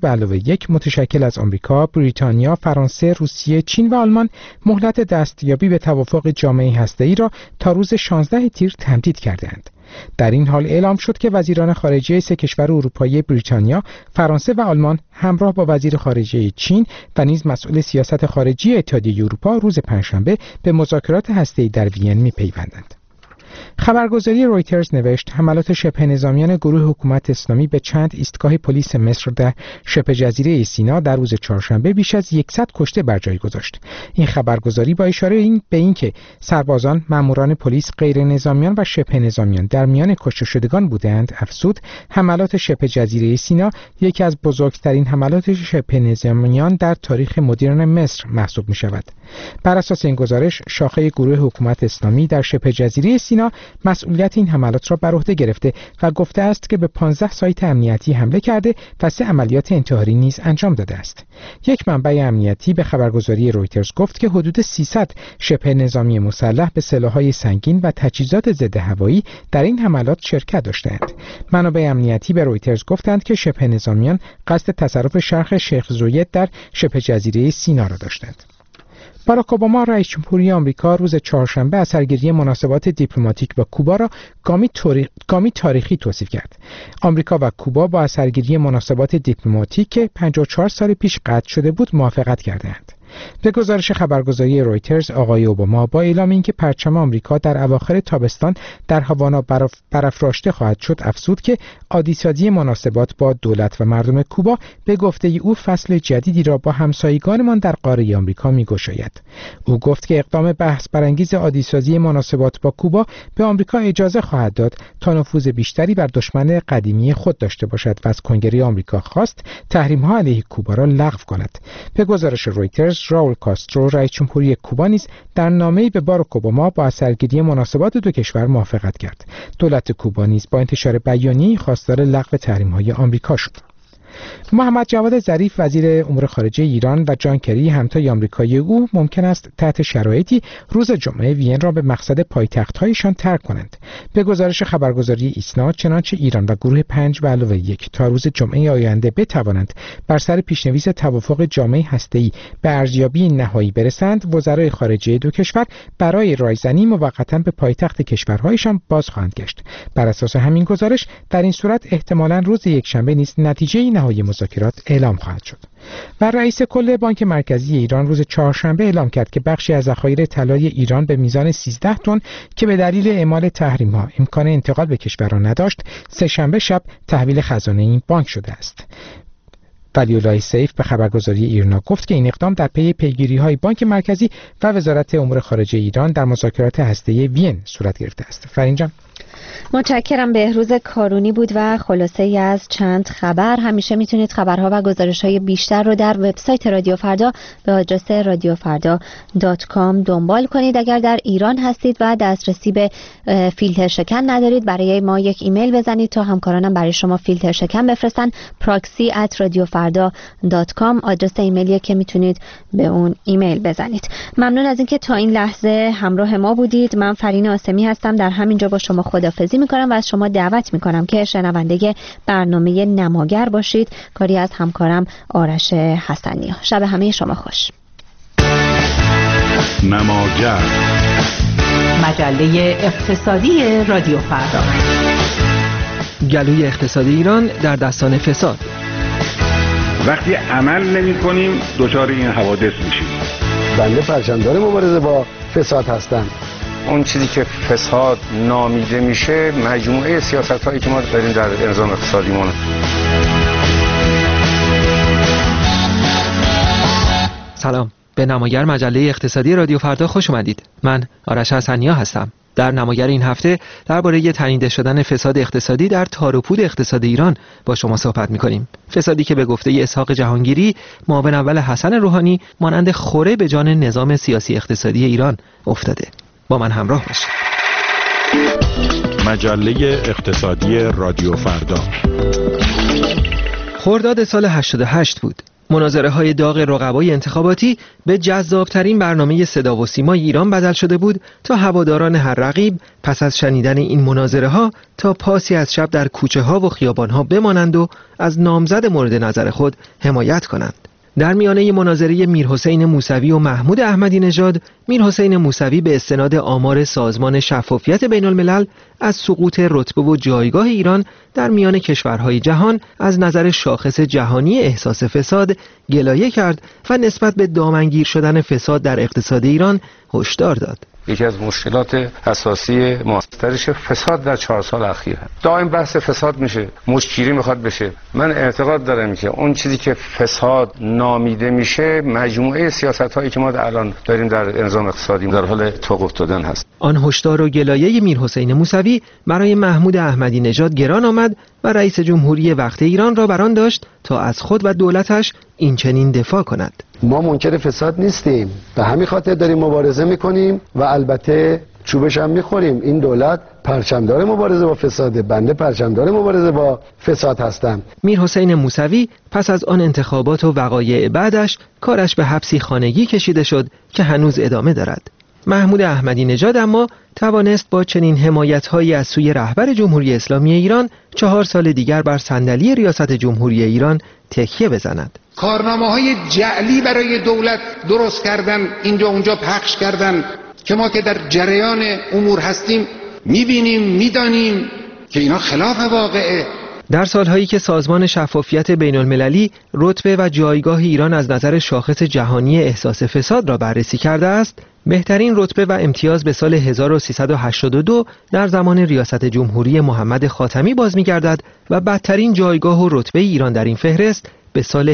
5+1 متشکل از آمریکا، بریتانیا، فرانسه، روسیه، چین و آلمان مهلت دستیابی به توافق جامعه هسته‌ای را تا روز 16 تیر تمدید کردند. در این حال اعلام شد که وزیران خارجه سه کشور اروپایی بریتانیا، فرانسه و آلمان همراه با وزیر خارجه چین و نیز مسئول سیاست خارجی اتحادیه اروپا روز پنجشنبه به مذاکرات هسته‌ای در وین می‌پیوندند. خبرگزاری رویترز نوشت: حملات شبه نظامیان گروه حکومت اسلامی به چند ایستگاه پلیس مصر در شبه جزیره سینا در روز چهارشنبه بیش از 100 کشته بر جای گذاشت. این خبرگزاری با اشاره به اینکه سربازان، ماموران پلیس، غیر نظامیان و شبه نظامیان در میان کشته شدگان بودند، افزود: حملات شبه جزیره سینا یکی از بزرگترین حملات شبه نظامیان در تاریخ مدرن مصر محسوب می‌شود. بر اساس این گزارش، شاخه گروه حکومت اسلامی در شبه جزیره سینا مسئولیت این حملات را بر عهده گرفته و گفته است که به 15 سایت امنیتی حمله کرده و 3 عملیات انتحاری نیز انجام داده است. یک منبع امنیتی به خبرگزاری رویترز گفت که حدود 300 شبه نظامی مسلح به سلاح‌های سنگین و تجهیزات ضد هوایی در این حملات شرکت داشتند. منابع امنیتی به رویترز گفتند که شبه نظامیان قصد تصرف شرق شیخ زوید در شبه جزیره سینا را داشتند. باراک اوباما رئیس جمهوری آمریکا روز چهارشنبه از سرگیری مناسبات دیپلماتیک با کوبا را گامی تاریخی توصیف کرد. آمریکا و کوبا با سرگیری مناسبات دیپلماتیک که 54 سال پیش قطع شده بود موافقت کردند. به گزارش خبرگزاری رویترز، آقای اوباما با اعلام اینکه پرچم آمریکا در اواخر تابستان در هاوانا برافراشته خواهد شد، افزود که عادی‌سازی مناسبات با دولت و مردم کوبا به گفته او فصل جدیدی را با همسایگانمان در قاره آمریکا می‌گشاید. او گفت که اقدام بحث برانگیز عادی‌سازی مناسبات با کوبا به آمریکا اجازه خواهد داد تا نفوذ بیشتری بر دشمن قدیمی خود داشته باشد و از کنگره آمریکا خواست تحریم‌ها علیه کوبا را لغو کند. به گزارش رویترز، راول کاسترو رئیس جمهوری کوبا نیز در نامه‌ای به باراک اوباما با سرگیری مناسبات دو کشور موافقت کرد. دولت کوبا نیز با انتشار بیانیه‌ای خواستار لغو تحریم‌های آمریکا شد. محمد جواد ظریف وزیر امور خارجه ایران و جان کری همتای آمریکایی او ممکن است تحت شرایطی روز جمعه وین را به مقصد پایتخت‌هایشان ترک کنند. به گزارش خبرگزاری ایسنا، چنانچه ایران و گروه 5+1 تا روز جمعه آینده بتوانند بر سر پیشنویس توافق جامعه هسته‌ای به ارزیابی نهایی برسند، وزرای خارجه دو کشور برای رایزنی موقتا به پایتخت کشورهایشان باز خواهند گشت. بر اساس همین گزارش در این صورت احتمالاً روز یکشنبه نیز نتیجه نهایی مذاکرات اعلام خواهد شد. و رئیس کل بانک مرکزی ایران روز چهارشنبه اعلام کرد که بخشی از ذخایر طلای ایران به میزان 13 تن که به دلیل اعمال تحریم‌ها امکان انتقال به کشورها نداشت، سه‌شنبه شب تحویل خزانه این بانک شده است. ولی‌الله سیف به خبرگزاری ایرنا گفت که این اقدام در پی پیگیری‌های بانک مرکزی و وزارت امور خارجه ایران در مذاکرات هسته‌ای وین صورت گرفته است. فرین جان. متشکرم. بهروز کارونی بود و خلاصه ای از چند خبر. همیشه میتونید خبرها و گزارش‌های بیشتر رو در وبسایت رادیو فردا به آدرس radiofrda.com دنبال کنید. اگر در ایران هستید و دسترسی به فیلتر شکن ندارید، برای ما یک ایمیل بزنید تا همکارانم برای شما فیلتر شکن بفرستن. proxy@radiofrda.com آدرس ایمیلیه که میتونید به اون ایمیل بزنید. ممنون از اینکه تا این لحظه همراه ما بودید. من فرین آسمی هستم. در همینجا با شما خداحافظی میکنم و از شما دعوت میکنم که شنونده برنامه نماگر باشید، کاری از همکارم آرش حسنی. شب همه شما خوش. نماگر، مجله اقتصادی رادیو فردا. گلوی اقتصاد ایران در دستان فساد. وقتی عمل نمی کنیم دچار این حوادث میشیم. بنده پرچمدار مبارزه با فساد هستم. اون چیزی که فساد نامیده میشه مجموعه سیاست‌هایی که ما داریم در نظام اقتصادیمون. سلام، به نماگر مجله اقتصادی رادیو فردا خوش اومدید. من آرش حسنی هستم. در نماگر این هفته درباره تنیده شدن فساد اقتصادی در تار و پود اقتصاد ایران با شما صحبت می‌کنیم. فسادی که به گفته اسحاق جهانگیری، معاون اول حسن روحانی، مانند خوره به جان نظام سیاسی اقتصادی ایران افتاده. با من همراه باشید. مجله اقتصادی رادیو فردا. خرداد سال 88 بود. مناظره‌های داغ رقبای انتخاباتی به جذابترین برنامه صدا و سیمای ایران بدل شده بود تا هواداران هر رقیب پس از شنیدن این مناظره‌ها تا پاسی از شب در کوچه‌ها و خیابان‌ها بمانند و از نامزد مورد نظر خود حمایت کنند. در میانه مناظره میرحسین موسوی و محمود احمدی نژاد، میرحسین موسوی به استناد آمار سازمان شفافیت بین الملل از سقوط رتبه و جایگاه ایران در میان کشورهای جهان از نظر شاخص جهانی احساس فساد گلایه کرد و نسبت به دامنگیر شدن فساد در اقتصاد ایران هشدار داد. یکی از مشکلات اساسی ماسترش فساد در 4 سال اخیر هست. دائم بحث فساد میشه، مشکلی میخواد بشه. من اعتقاد دارم که اون چیزی که فساد نامیده میشه مجموعه سیاست‌هایی که ما الان داریم در نظام اقتصادی در حال توقف دادن هست. آن هشدار و گلایه میرحسین موسوی برای محمود احمدی نژاد گران آمد و رئیس جمهوری وقت ایران را بران داشت تا از خود و دولتش این چنین دفاع کند. ما منکر فساد نیستیم، به همین خاطر داریم مبارزه میکنیم و البته چوبش هم میخوریم. این دولت پرچمدار مبارزه با فساده، بنده پرچمدار مبارزه با فساد هستم. میرحسین موسوی پس از آن انتخابات و وقایع بعدش کارش به حبسی خانگی کشیده شد که هنوز ادامه دارد. محمود احمدی نژاد اما توانست با چنین حمایت‌هایی از سوی رهبر جمهوری اسلامی ایران 4 سال دیگر بر صندلی ریاست جمهوری ایران تکیه بزند. کارنامه‌های جعلی برای دولت درست کردن، اینجا اونجا پخش کردن که ما که در جریان امور هستیم می‌بینیم، می‌دانیم که اینا خلاف واقعه. در سالهایی که سازمان شفافیت بین المللی رتبه و جایگاه ایران از نظر شاخص جهانی احساس فساد را بررسی کرده است، بهترین رتبه و امتیاز به سال 1382 در زمان ریاست جمهوری محمد خاتمی باز می‌گردد و بدترین جایگاه و رتبه ایران در این فهرست به سال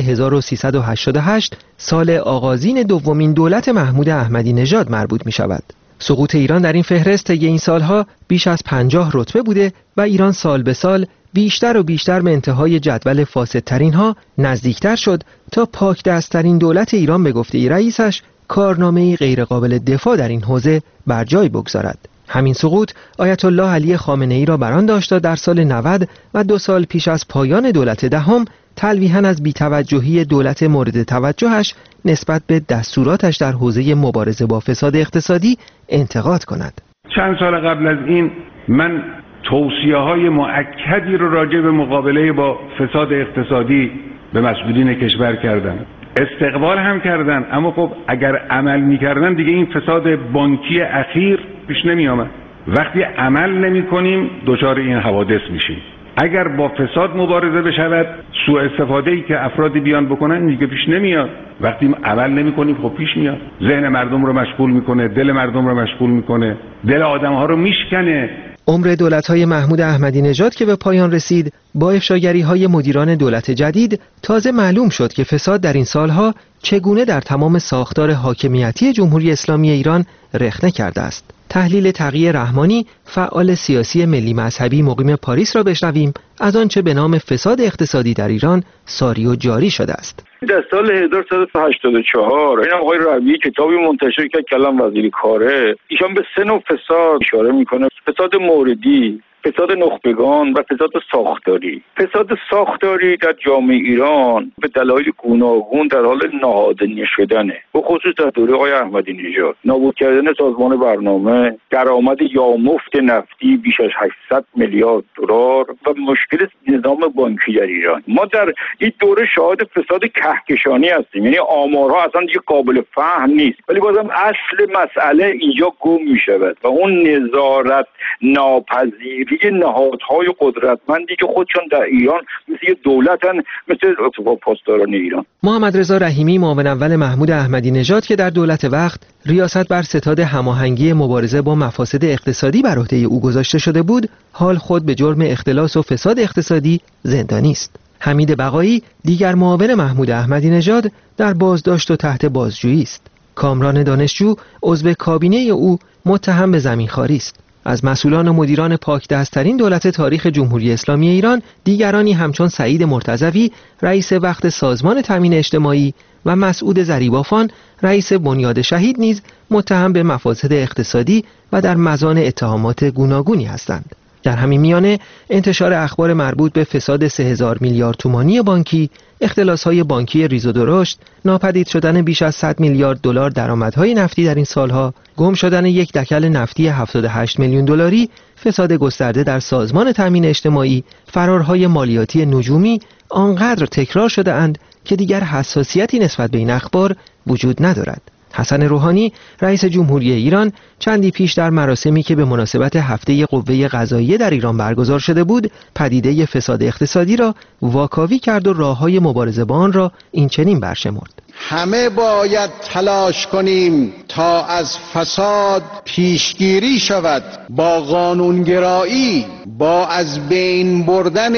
1388 سال آغازین دومین دولت محمود احمدی نژاد مربوط می‌شود. سقوط ایران در این فهرست طی این سالها بیش از 50 رتبه بوده و ایران سال به سال بیشتر و بیشتر به انتهای جدول فاسدترین ها نزدیکتر شد تا پاک دستترین دولت ایران به گفته رئیسش کارنامه‌ای غیرقابل دفاع در این حوزه بر جای بگذارد. همین سقوط آیت الله علی خامنه‌ای را بران داشت در سال 90 و 2 سال پیش از پایان دولت دهم تلویحاً از بی‌توجهی دولت مورد توجهش نسبت به دستوراتش در حوزه مبارزه با فساد اقتصادی انتقاد کند. چند سال قبل از این من توصیه‌های مؤکدی رو راجع به مقابله با فساد اقتصادی به مسئولین کشور کردم. استقبال هم کردن، اما خب اگر عمل می‌کردن دیگه این فساد بانکی اخیر پیش نمی‌آمد. وقتی عمل نمی‌کنیم دچار این حوادث میشیم. اگر با فساد مبارزه بشود، سوء استفاده‌ای که افرادی بیان بکنن دیگه پیش نمیاد. وقتی عمل نمی‌کنیم خب پیش میاد. ذهن مردم رو مشغول می‌کنه، دل مردم رو مشغول می‌کنه، دل آدم‌ها رو میشکنه. عمر دولت‌های محمود احمدی نژاد که به پایان رسید، با افشاگری‌های مدیران دولت جدید تازه معلوم شد که فساد در این سالها چگونه در تمام ساختار حاکمیتی جمهوری اسلامی ایران رخنه کرده است. تحلیل تقی رحمانی، فعال سیاسی ملی مذهبی مقیم پاریس را بشنویم از آنچه به نام فساد اقتصادی در ایران ساری و جاری شده است. در سال 1384 این آقای ربیعی کتابی منتشر کرد کلام وزیر کاره. ایشان به سه نوع فساد اشاره میکنه: فساد موردی، فساد نخبگان و فساد ساختاری. فساد ساختاری در جامعه ایران به دلایل گوناگون در حال نهادینه شدنه، به خصوص در دوره آقای احمدی نژاد. نابود کردن سازمان برنامه، درآمد یامفت نفتی بیش از 800 میلیارد دلار و مشکل نظام بانکی در ایران. ما در این دوره شاهد فساد کهکشانی هستیم، یعنی آمارها اصلا دیگه قابل فهم نیست، ولی بازم اصل مسئله اینجا گم می‌شود و اون نظارت ناپذیر نهادهای قدرتمندی که خودشون در ایران مثل دولتن، مثل پاسداران ایران. محمد رضا رحیمی، معاون اول محمود احمدی نژاد که در دولت وقت ریاست بر ستاد هماهنگی مبارزه با مفاسد اقتصادی بر عهده او گذاشته شده بود، حال خود به جرم اختلاس و فساد اقتصادی زندانی است. حمید بقایی، دیگر معاون محمود احمدی نژاد، در بازداشت و تحت بازجویی است. کامران دانشجو، عضو کابینه او، متهم به زمینخواری است. از مسئولان و مدیران پاکدست‌ترین دولت تاریخ جمهوری اسلامی ایران دیگرانی همچون سعید مرتضوی، رئیس وقت سازمان تامین اجتماعی، و مسعود ضریبافان، رئیس بنیاد شهید نیز متهم به مفاسد اقتصادی و در مزان اتهامات گوناگونی هستند. در همین میانه انتشار اخبار مربوط به فساد 3000 میلیارد تومانی بانکی، اختلاس‌های بانکی ریز و درشت، ناپدید شدن بیش از 100 میلیارد دلار درآمدهای نفتی در این سالها، گم شدن یک دکل نفتی 78 میلیون دلاری، فساد گسترده در سازمان تامین اجتماعی، فرارهای مالیاتی نجومی آنقدر تکرار شده اند که دیگر حساسیتی نسبت به این اخبار وجود ندارد. حسن روحانی، رئیس جمهوری ایران، چندی پیش در مراسمی که به مناسبت هفته قوه قضاییه در ایران برگزار شده بود، پدیده فساد اقتصادی را واکاوی کرد و راه‌های مبارزه با آن را این چنین برشمرد: همه باید تلاش کنیم تا از فساد پیشگیری شود، با قانونگرایی، با از بین بردن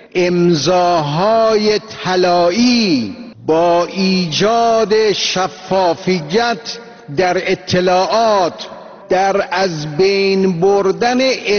امضاهای طلایی، با ایجاد شفافیت در اطلاعات، در از بین بردن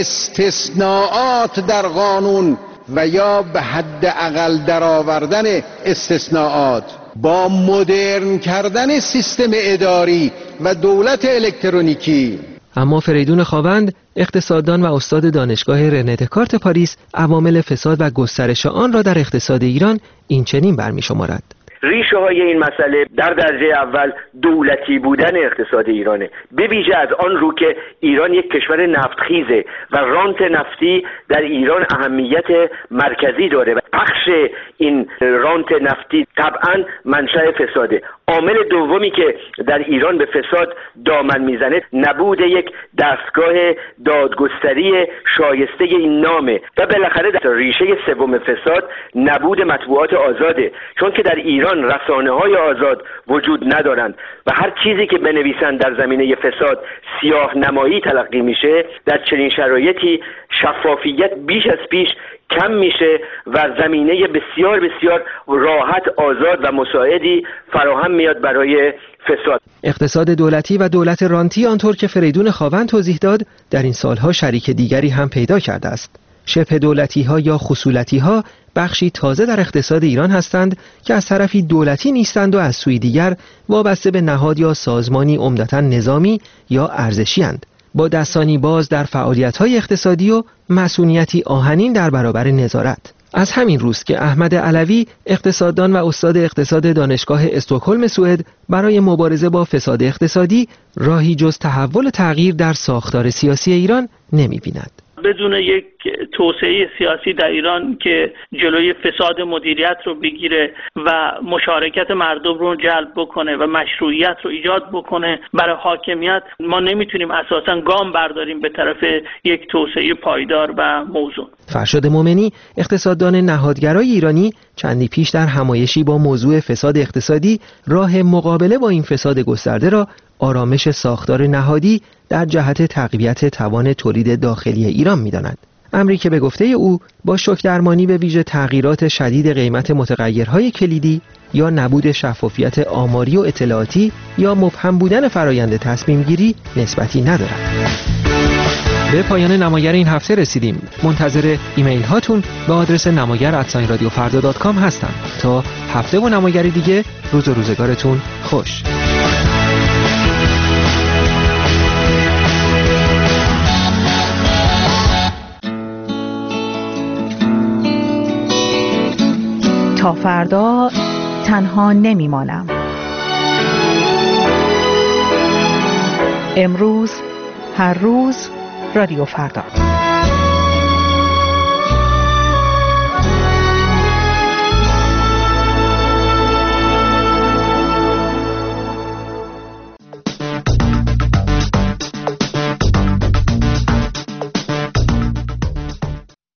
استثناءات در قانون و یا به حد اقل درآوردن استثناءات، با مدرن کردن سیستم اداری و دولت الکترونیکی. اما فریدون خاوند، اقتصاددان و استاد دانشگاه رنه دکارت پاریس، عوامل فساد و گسترش آن را در اقتصاد ایران این چنین برمی‌شمارد: ریشه های این مسئله در درجه اول دولتی بودن اقتصاد ایرانه، به ویژه از آن رو که ایران یک کشور نفتخیزه و رانت نفتی در ایران اهمیت مرکزی داره و پخش این رانت نفتی طبعا منشأ فساده. عامل دومی که در ایران به فساد دامن میزنه نبود یک دستگاه دادگستری شایسته این نامه و بالاخره در ریشه سوم فساد نبود مطبوعات آزاده، چون که در ایران رسانه‌های آزاد وجود ندارند و هر چیزی که بنویسند در زمینه فساد سیاه نمایی تلقی میشه. در چنین شرایطی شفافیت بیش از پیش کم میشه و زمینه بسیار بسیار راحت، آزاد و مساعدی فراهم میاد برای فساد. اقتصاد دولتی و دولت رانتی، آنطور که فریدون خاوند توضیح داد، در این سالها شریک دیگری هم پیدا کرده است. شبه دولتی ها یا خصولتی ها بخشی تازه در اقتصاد ایران هستند که از طرفی دولتی نیستند و از سوی دیگر وابسته به نهاد یا سازمانی عمدتاً نظامی یا ارزشی اند، با دستانی باز در فعالیت‌های اقتصادی و مسئولیتی آهنین در برابر نظارت. از همین روست که احمد علوی، اقتصاددان و استاد اقتصاد دانشگاه استکهلم سوئد، برای مبارزه با فساد اقتصادی راهی جز تحول تغییر در ساختار سیاسی ایران نمی‌بیند. بدون یک توسعه سیاسی در ایران که جلوی فساد مدیریت رو بگیره و مشارکت مردم رو جلب بکنه و مشروعیت رو ایجاد بکنه برای حاکمیت، ما نمیتونیم اساساً گام برداریم به طرف یک توسعه پایدار و موزون. فرشاد مومنی، اقتصاددان نهادگرای ایرانی، چندی پیش در همایشی با موضوع فساد اقتصادی راه مقابله با این فساد گسترده را آرامش ساختار نهادی در جهت تقویت توان تولید داخلی ایران می‌داند. امری که به گفته او با شوک درمانی به ویژه تغییرات شدید قیمت متغیرهای کلیدی یا نبود شفافیت آماری و اطلاعاتی یا مبهم بودن فرایند تصمیم گیری نسبتی ندارد. به پایان نمایر این هفته رسیدیم. منتظر ایمیل هاتون به آدرس namagar@radiofarda.com هستم. تا هفته و نمایری دیگه، روز و روزگارتون خوش. تا فردا تنها نمیمانم. امروز، هر روز، رادیو فردا.